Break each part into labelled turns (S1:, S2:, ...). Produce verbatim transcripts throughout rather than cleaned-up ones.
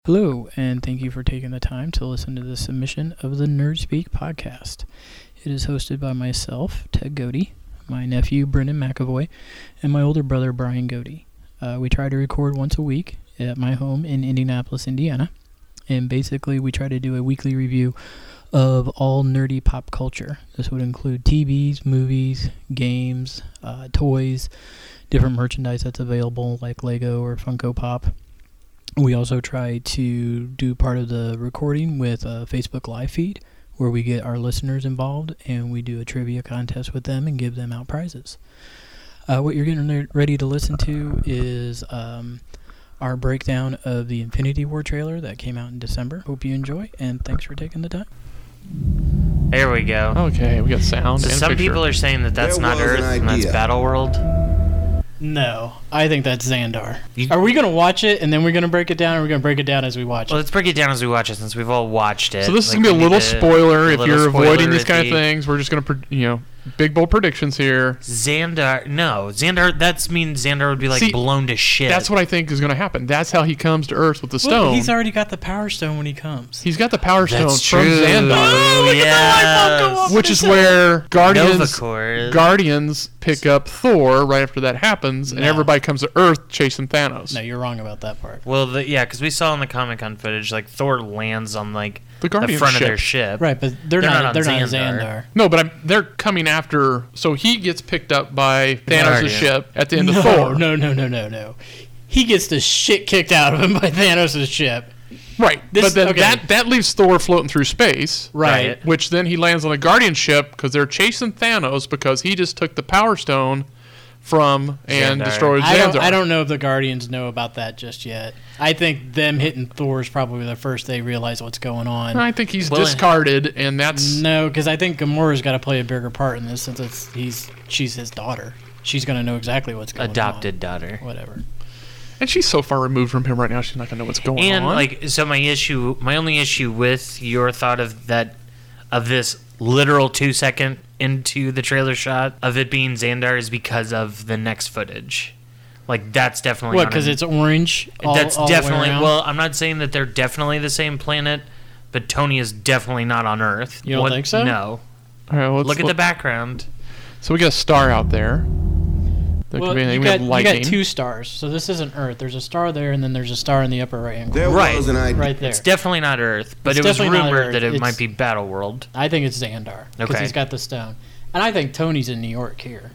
S1: Hello, and thank you for taking the time to listen to the submission of the Nerd Speak podcast. It is hosted by myself, Ted Godey, my nephew, Brendan McAvoy, and my older brother, Brian Godey. Uh, we try to record once a week at my home in Indianapolis, Indiana, and basically we try to do a weekly review of all nerdy pop culture. This would include T Vs, movies, games, uh, toys, different merchandise that's available like Lego or Funko Pop. We also try to do part of the recording with a Facebook live feed where we get our listeners involved and we do a trivia contest with them and give them out prizes. Uh, what you're getting ready to listen to is um, our breakdown of the Infinity War trailer that came out in December. Hope you enjoy, and thanks for taking the time.
S2: There we go.
S3: Okay, we got sound.
S2: So
S3: and
S2: some
S3: picture.
S2: people are saying that that's
S4: There
S2: not
S4: was an
S2: Earth and that's
S4: idea.
S2: Battleworld.
S1: No, I think that's Xandar.
S2: You-
S1: Are we going to watch it and then we're going to break it down, or are we going to break it down as we watch
S2: Well,
S1: it?
S2: let's break it down as we watch it since we've all watched it.
S3: So this
S2: Like,
S3: is gonna be
S2: we
S3: a little
S2: need to-
S3: spoiler
S2: a
S3: if
S2: little
S3: you're avoiding these kind of
S2: spoiler-y.
S3: things. We're just gonna, pre- you know, big bold predictions here.
S2: Xandar, no, Xandar. That means Xandar would be like
S3: See,
S2: blown to shit.
S3: That's what I think is gonna happen. That's how he comes to Earth with the
S1: Look,
S3: stone.
S1: he's already got the Power Stone when he comes.
S3: he's got the Power Stone
S2: That's
S3: from
S2: true.
S3: Xandar,
S1: Oh, look at the light bulb go
S2: Yes.
S1: off.
S3: which is where Guardians
S2: Novacore.
S3: Guardians pick up Thor right after that happens, and
S1: No.
S3: everybody comes to Earth chasing Thanos.
S1: No, you're wrong about that part.
S2: Well, the, yeah, because we saw in the Comic Con footage, like Thor lands on like
S3: The
S2: the
S3: Guardians
S2: front
S3: ship.
S2: of their ship.
S1: Right, but they're,
S2: They're
S1: not,
S2: not on
S1: they're not
S2: Xandar.
S1: Xandar.
S3: No, but I'm, they're coming after. So he gets picked up by Thanos'
S2: Guardian.
S3: ship at the end
S1: no,
S3: of Thor.
S1: No, no, no, no, no. He gets the shit kicked out of him by Thanos' ship.
S3: Right,
S1: This-
S3: but then
S1: okay.
S3: that that leaves Thor floating through space.
S1: Right.
S2: Right.
S3: Which then he lands on a Guardian ship because they're chasing Thanos because he just took the Power Stone from and
S2: Xandar.
S3: destroyed
S1: I don't,
S3: Xandar.
S1: I don't know if the Guardians know about that just yet. I think them hitting Thor is probably the first they realize what's going on.
S3: I think he's
S2: Well,
S3: discarded, and that's
S1: No, because I think Gamora's got to play a bigger part in this since it's he's she's his daughter. She's going to know exactly what's going
S2: Adopted daughter.
S1: on. Whatever.
S3: and she's so far removed from him right now. She's not gonna know what's going
S2: And
S3: on.
S2: like, so my issue, my only issue with your thought of that, of this literal two second into the trailer shot of it being Xandar is because of the next footage. Like that's definitely
S1: What?
S2: not
S1: Because
S2: a-
S1: it's orange. All,
S2: that's
S1: all the way
S2: definitely
S1: around?
S2: well. I'm not saying that they're definitely the same planet, but Tony is definitely not on Earth.
S1: You don't think so?
S2: No.
S3: All right, let's
S2: Look at the
S3: look-
S2: background.
S3: So we got a star out there. There
S1: Well,
S3: could be
S1: you,
S3: anything. We
S1: got,
S3: have
S1: you
S3: lightning.
S1: got two stars, so this isn't Earth. There's a star there, and then there's a star in the upper right hand corner.
S4: There
S2: Right.
S4: was an idea.
S1: Right there.
S2: It's definitely not Earth, but
S1: It's
S2: it was
S1: definitely not
S2: rumored
S1: Earth.
S2: that it
S1: It's-
S2: might be Battleworld.
S1: I think it's Xandar because
S2: Okay.
S1: he's got the stone, and I think Tony's in New York here.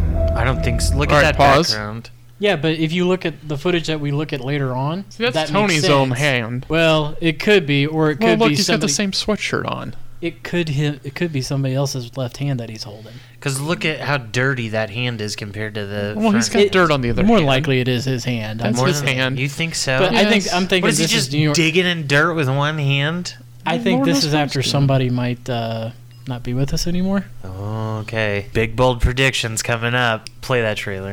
S2: I don't think so. Look
S3: All
S2: at
S3: right,
S2: that
S3: pause.
S2: background.
S1: Yeah, but if you look at the footage that we look at later on,
S3: See, that's
S1: that makes
S3: Tony's
S1: sense.
S3: own hand.
S1: Well, it could be, or it could
S3: Well, look,
S1: be
S3: he's
S1: somebody.
S3: got the same sweatshirt on.
S1: It could hit, it could be somebody else's left hand that he's holding.
S2: Because look at how dirty that hand is compared to the.
S3: Well, he's
S2: front
S3: got dirt on the other
S1: More
S3: hand.
S1: likely, it is his hand.
S3: That's
S1: I'm-
S2: More
S3: his
S2: than-
S3: hand.
S2: You think so?
S1: But I think
S3: Yes.
S1: I'm thinking
S2: what is he
S1: this
S2: just
S1: is New York.
S2: digging in dirt with one hand?
S1: I
S3: Well,
S1: think
S3: Lord
S1: this
S3: knows
S1: is
S3: what
S1: after
S3: he's doing.
S1: somebody might uh, not be with us anymore.
S2: Okay. Big bold predictions coming up. Play that trailer.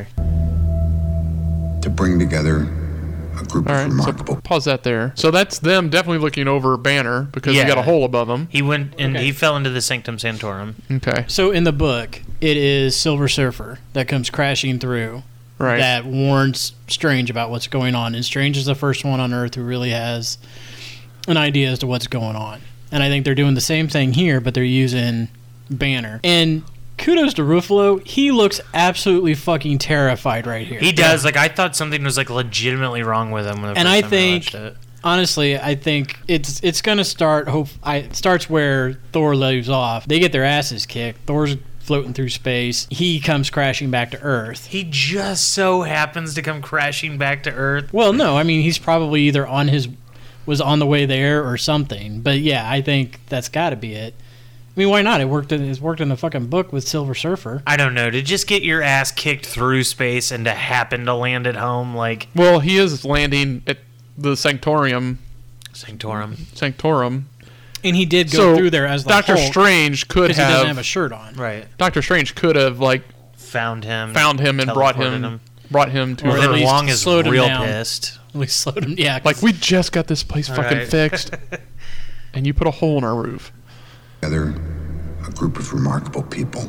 S4: To bring together a group
S3: All
S4: of
S3: right, so
S4: remarkable
S3: pause that there. So that's them definitely looking over Banner because
S2: Yeah.
S3: he got a hole above him.
S2: He went and
S1: Okay.
S2: he fell into the Sanctum Sanctorum.
S3: Okay,
S1: So in the book, it is Silver Surfer that comes crashing through
S3: right.
S1: that warns Strange about what's going on. And Strange is the first one on Earth who really has an idea as to what's going on. And I think they're doing the same thing here, but they're using Banner. And kudos to Ruffalo. He looks absolutely fucking terrified right here.
S2: He does. Like, I thought something was, like, legitimately wrong with him when the
S1: And
S2: first
S1: I
S2: time
S1: think-
S2: watched it.
S1: Honestly, I think it's it's gonna start. Hope I it starts where Thor leaves off. They get their asses kicked. Thor's floating through space. He comes crashing back to Earth.
S2: He just so happens to come crashing back to Earth.
S1: Well, no, I mean he's probably either on his was on the way there or something. But yeah, I think that's got to be it. I mean, why not? It worked. In, it's worked in the fucking book with Silver Surfer.
S2: I don't know. To just get your ass kicked through space and to happen to land at home, like
S3: Well, he is landing at the Sanctorium.
S2: Sanctorum.
S3: Sanctorum.
S1: And he did go
S3: So,
S1: through there as the
S3: Doctor
S1: Hulk
S3: Strange could
S1: because he doesn't
S3: have,
S1: have a shirt on.
S2: Right.
S3: Doctor Strange could have like
S2: Found him.
S3: found him and brought
S2: teleported
S3: him, brought him to
S1: Or
S2: Or
S1: at
S2: then
S3: Earth.
S1: least
S2: Wong is
S1: slowed him
S2: real
S1: down.
S2: pissed.
S1: We slowed him. Yeah, 'cause-
S3: Like, we just got this place fucking
S2: Right.
S3: fixed, and you put a hole in our roof.
S4: together a group of remarkable people.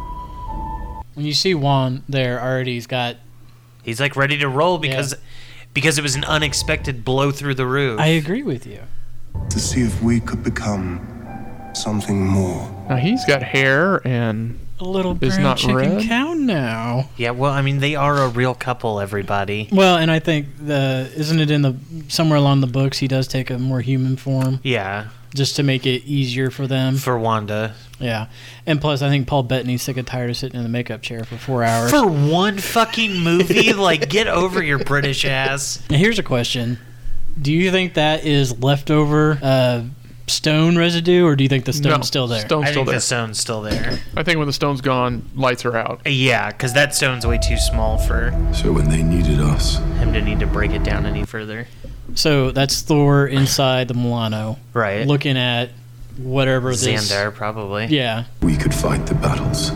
S1: when you see Juan there already, he's got
S2: He's like ready to roll because because it was an unexpected blow through the roof.
S1: I agree with you.
S5: To see if we could become something more.
S3: Now he's got hair and
S1: A little
S3: is
S1: brown
S3: not
S1: chicken
S3: red.
S1: cow now.
S2: Yeah, well, I mean, they are a real couple, everybody.
S1: Well, and I think the isn't it in the somewhere along the books he does take a more human form
S2: Yeah,
S1: just to make it easier for them.
S2: for Wanda.
S1: Yeah, and plus I think Paul Bettany's sick and tired of sitting in the makeup chair for four hours.
S2: For one fucking movie? Like, get over your British ass.
S1: And here's a question: do you think that is leftover uh, stone residue, or do you think the stone's
S3: no,
S1: still there?
S3: Stone's
S2: I
S3: still
S2: think
S3: there.
S2: the stone's still there.
S3: I think when the stone's gone, lights are out.
S2: Yeah, because that stone's way too small for
S4: So when they needed us,
S2: him to need to break it down any further.
S1: So that's Thor inside the Milano,
S2: Right.
S1: looking at whatever this.
S2: Xandar, probably.
S1: Yeah,
S4: we could fight the battles.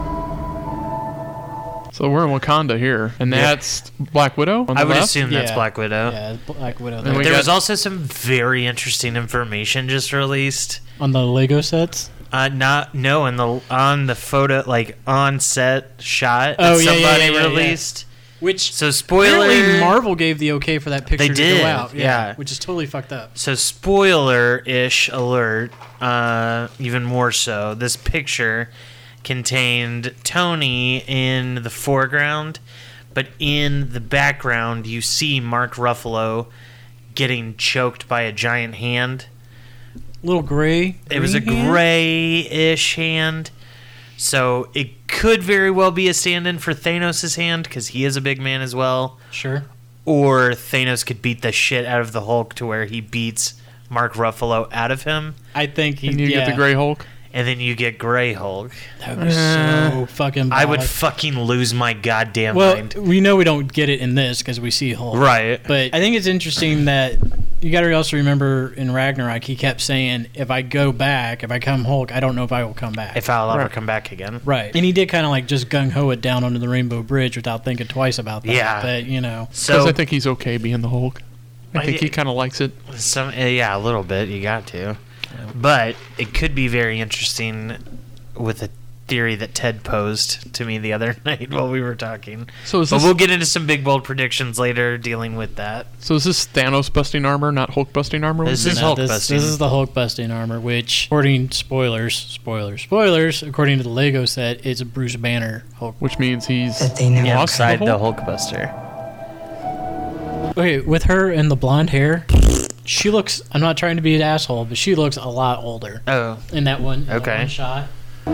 S3: So we're in Wakanda here, and
S2: Yeah.
S3: that's Black Widow on the
S2: I would
S3: left?
S2: assume that's
S1: Yeah.
S2: Black Widow.
S1: yeah, Black Widow.
S3: And
S1: There.
S3: we
S2: There
S3: got-
S2: was also some very interesting information just released.
S1: On the Lego sets.
S2: Uh, not no, in the on the photo, like on set shot that
S1: Oh, yeah, yeah,
S2: somebody
S1: yeah, yeah, yeah.
S2: released.
S1: Which
S2: So spoiler.
S1: apparently Marvel gave the okay for that picture
S2: They
S1: to
S2: did,
S1: go out.
S2: yeah.
S1: Which is totally fucked up.
S2: So spoiler-ish alert. Uh, even more so, this picture contained Tony in the foreground, but in the background you see Mark Ruffalo getting choked by a giant hand.
S1: Little gray.
S2: It was a
S1: green hand?
S2: gray-ish hand. So it could very well be a stand-in for Thanos' hand, because he is a big man as well.
S1: Sure.
S2: Or Thanos could beat the shit out of the Hulk to where he beats Mark Ruffalo out of him,
S1: I think he.
S3: And you
S1: yeah,
S3: get the Grey Hulk.
S2: and then you get Grey Hulk.
S1: That would be so fucking.
S2: I would
S1: bad.
S2: fucking lose my goddamn
S1: Well,
S2: mind.
S1: we know we don't get it in this because we see Hulk.
S2: Right.
S1: But I think it's interesting that you got to also remember in Ragnarok he kept saying, "If I go back, if I come Hulk, I don't know if I will come back."
S2: If I'll ever
S3: Right.
S2: come back again.
S1: Right. And he did kind of like just gung ho it down under the Rainbow Bridge without thinking twice about that.
S2: Yeah.
S1: But you know,
S3: Because
S2: So,
S3: I think he's okay being the Hulk. I
S2: I-
S3: think he kind of likes it.
S2: some, uh, yeah, a little bit. You got to. But it could be very interesting with a theory that Ted posed to me the other night while we were talking.
S3: So is
S2: But
S3: this
S2: we'll get into some big, bold predictions later dealing with that.
S3: so is this Thanos busting armor, not Hulk busting armor?
S2: This is
S1: no,
S2: Hulk
S1: this,
S2: busting.
S1: this is the Hulk busting armor, which, according spoilers, spoilers, spoilers, according to the Lego set, it's a Bruce Banner Hulk.
S3: Which means he's
S6: That they never
S3: lost
S2: Inside
S3: the
S2: the
S3: Hulk?
S2: Hulkbuster.
S1: Okay, with her and the blonde hair, she looks. I'm not trying to be an asshole, but she looks a lot older
S2: Oh,
S1: in that one, in that
S2: Okay.
S1: one shot.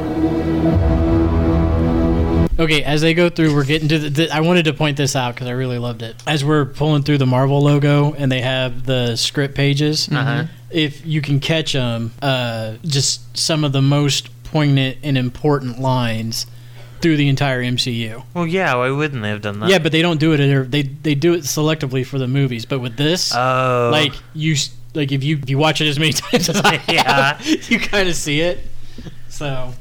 S1: Okay, as they go through, we're getting to the. the I wanted to point this out because I really loved it. As we're pulling through the Marvel logo and they have the script pages,
S2: Uh-huh.
S1: if you can catch them, uh, just some of the most poignant and important lines through the entire M C U.
S2: well, yeah. Why wouldn't they have done that?
S1: Yeah, but they don't do it. In, every- they they do it selectively for the movies. But with this,
S2: Oh,
S1: like you s- like if you if you watch it as many times as I
S2: Yeah.
S1: have, you kind of see it. So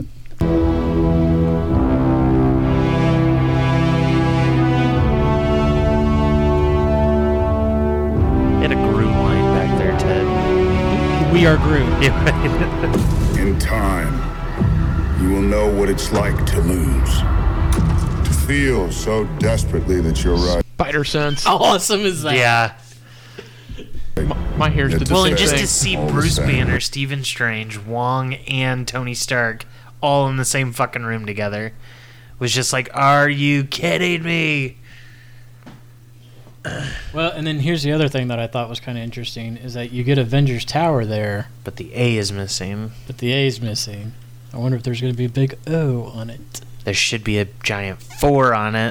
S2: hit a Groot line back there, Ted.
S1: we are Groot.
S2: Yeah, right.
S4: In time, you will know what it's like to lose. To feel so desperately that you're right.
S3: spider sense.
S1: How awesome is that?
S2: Yeah.
S3: My hair's did the
S2: Well,
S3: same
S2: and just
S3: thing.
S2: to see
S4: All the
S2: Bruce
S4: same.
S2: Banner, Stephen Strange, Wong, and Tony Stark all in the same fucking room together was just like, are you kidding me?
S1: Well, and then here's the other thing that I thought was kind of interesting is that you get Avengers Tower there,
S2: But the A is missing.
S1: but the A is missing. I wonder if there's going to be a big O on it.
S2: There should be a giant four on it.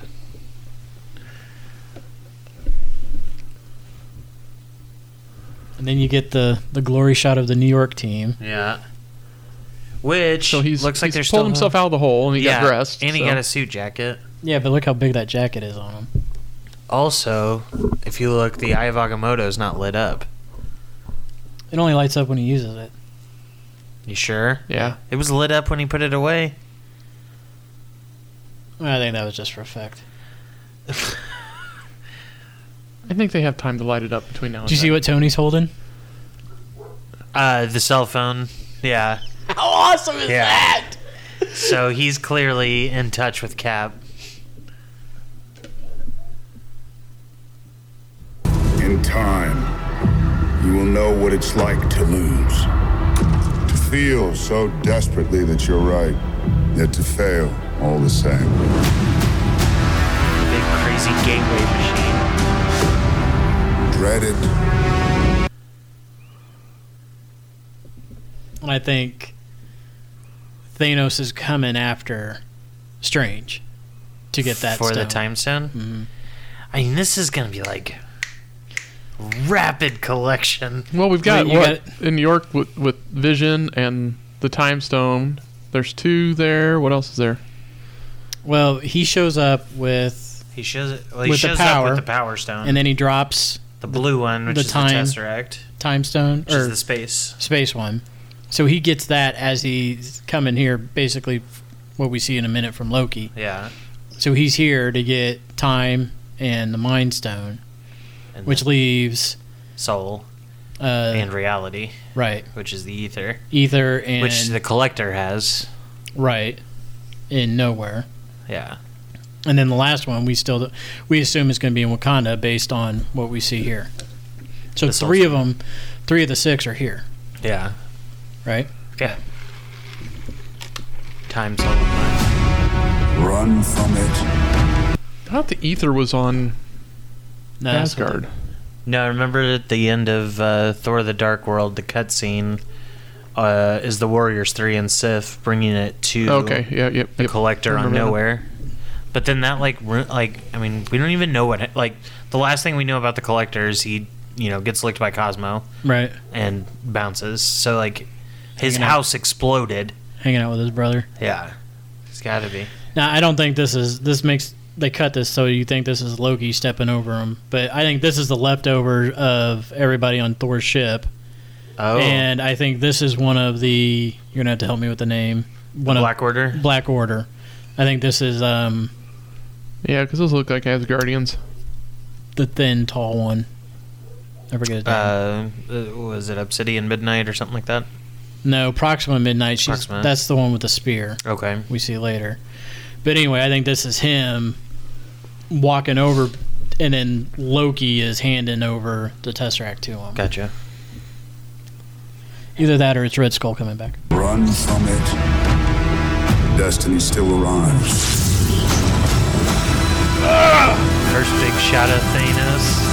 S1: And then you get the the glory shot of the New York team.
S2: Yeah. Which
S3: so he's
S2: looks like
S3: he's
S2: they're
S3: pulled
S2: still
S3: himself out of the hole and he
S2: yeah,
S3: got dressed.
S2: and he
S3: so.
S2: got a suit jacket.
S1: Yeah, but look how big that jacket is on him.
S2: Also, if you look, the Eye of Agamotto's not lit up.
S1: It only lights up when he uses it.
S2: You sure?
S3: Yeah.
S2: It was lit up when he put it away.
S1: I think that was just for effect.
S3: I think they have time to light it up between now and
S1: Did you see
S3: then.
S1: what Tony's holding?
S2: Uh, the cell phone. Yeah.
S1: How awesome is
S2: Yeah.
S1: that?
S2: So he's clearly in touch with Cap.
S4: in time, you will know what it's like to lose. To feel so desperately that you're right, yet to fail all the same.
S2: Big crazy gateway machine.
S4: Dread it.
S1: And I think Thanos is coming after Strange to get that
S2: for
S1: stone.
S2: the time stone.
S1: Mm-hmm.
S2: I mean, this is gonna be like rapid collection.
S3: Well, we've got
S1: Well, you
S3: what
S1: got-
S3: in New York with, with Vision and the Time Stone. There's two there. What else is there?
S1: Well, he shows up with,
S2: He shows it. Well, he
S1: With the
S2: shows
S1: power,
S2: up with the power stone,
S1: and then he drops
S2: the blue one, which
S1: the
S2: is
S1: time-
S2: the Tesseract,
S1: Time Stone
S2: which
S1: or
S2: is the space.
S1: Space one. So he gets that as he's coming here, basically what we see in a minute from Loki.
S2: Yeah,
S1: So he's here to get time and the Mind Stone,
S2: and
S1: which
S2: the
S1: leaves
S2: soul
S1: uh,
S2: and reality,
S1: right
S2: which is the ether,
S1: ether and
S2: which the collector has.
S1: right in nowhere.
S2: Yeah,
S1: And then the last one we still we assume is going to be in Wakanda based on what we see here. So
S2: The
S1: three
S2: Soul
S1: of them, three of the six are here,
S2: yeah,
S1: right?
S2: yeah. Time soul. And
S4: Run from it.
S3: I thought the ether was on
S1: No, that's what
S3: Asgard.
S2: No, remember at the end of uh, Thor: The Dark World, the cutscene uh, is the Warriors three and Sif bringing it to
S3: Okay, yeah, yep.
S2: the
S3: yep.
S2: collector
S3: I
S2: on
S3: remember that.
S2: Nowhere. But then that like ru- like I mean we don't even know what like the last thing we know about the collector is he you know gets licked by Cosmo
S1: Right,
S2: and bounces. So like his
S1: Hanging out.
S2: house exploded.
S1: hanging out with his brother.
S2: Yeah, it's got to be.
S1: Now I don't think this is this makes they cut this so you think this is Loki stepping over him, but I think this is the leftover of everybody on Thor's ship,
S2: Oh,
S1: and I think this is one of the you're gonna have to help me with the name. One
S2: Black Order.
S1: of Black Order. I think this is um
S3: Yeah, because those look like Asgardians.
S1: the thin, tall one. I forget his name.
S2: Uh, uh, was it Obsidian Midnight or something like that?
S1: No, Proxima Midnight. She's
S2: Proxima.
S1: that's the one with the spear
S2: Okay.
S1: we see later. But anyway, I think this is him walking over, and then Loki is handing over the Tesseract to him.
S2: Gotcha.
S1: Either that or it's Red Skull coming back.
S4: Run from it. Destiny still arrives.
S2: First big shot of Thanos.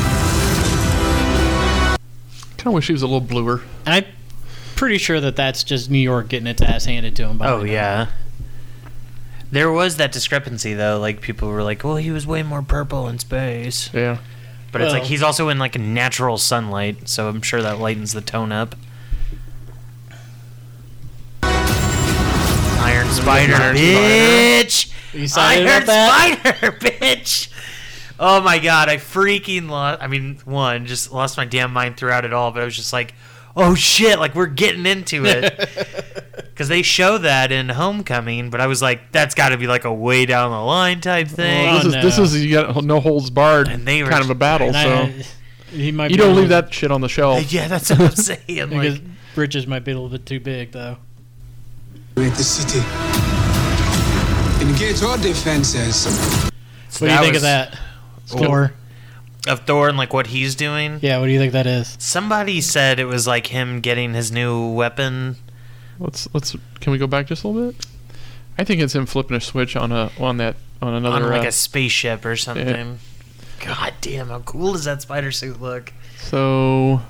S3: Kind of wish he was a little bluer.
S1: And I'm pretty sure that that's just New York getting its ass handed to him. By
S2: Oh
S1: him.
S2: yeah. There was that discrepancy though. Like people were like, "Well, he was way more purple in space,"
S3: Yeah.
S2: but it's like
S1: Well-
S2: he's also in like natural sunlight, so I'm sure that lightens the tone up. Iron Spider,
S3: Iron
S2: bitch!
S1: You excited
S2: Iron
S1: about that?
S2: Spider, bitch! Oh my god, I freaking lost. I mean, one, just lost my damn mind throughout it all, but I was just like, oh shit, like we're getting into it. Because they show that in Homecoming, but I was like, that's got to be like a way down the line type thing.
S3: Well, this is
S1: no.
S3: this is you got no holds barred
S2: And they were-
S3: kind of a battle.
S1: And
S3: So
S1: I- he might
S3: you
S1: be
S3: don't
S1: a
S3: leave
S1: little-
S3: that shit on the shelf.
S2: Yeah, that's what I'm saying.
S1: because
S2: Like,
S1: bridges might be a little bit too big, though.
S6: With the city. Engage all defenses.
S1: What do you
S2: that
S1: think
S2: was-
S1: of that, Thor?
S2: of Thor and like what he's doing.
S1: Yeah, what do you think that is?
S2: Somebody said it was like him getting his new weapon.
S3: Let's let's can we go back just a little bit? I think it's him flipping a switch on a on that on another
S2: on like
S3: uh,
S2: a spaceship or something. God damn, how cool does that spider suit look?
S3: so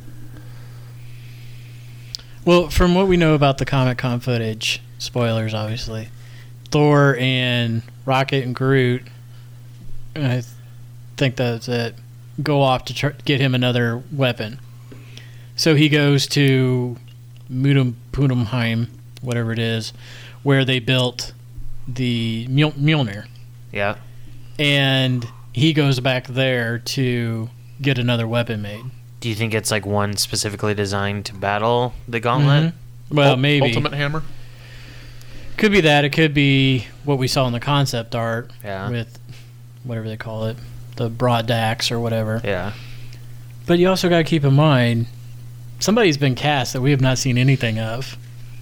S1: Well, from what we know about the Comic Con footage, spoilers obviously, Thor and Rocket and Groot, I think that's it, go off to try, get him another weapon. So he goes to Mudum Pudumheim, whatever it is, where they built the Mjol- Mjolnir.
S2: Yeah.
S1: And he goes back there to get another weapon made.
S2: Do you think it's like one specifically designed to battle the gauntlet?
S1: Mhm. Well,
S3: ul-
S1: maybe.
S3: Ultimate Hammer.
S1: Could be that. It could be what we saw in the concept art
S2: Yeah.
S1: with whatever they call it, the broad axe or whatever.
S2: Yeah.
S1: But you also got to keep in mind, somebody's been cast that we have not seen anything of.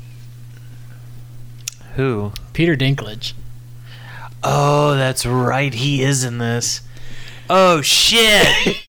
S2: Who?
S1: Peter Dinklage.
S2: Oh, that's right. He is in this. Oh shit.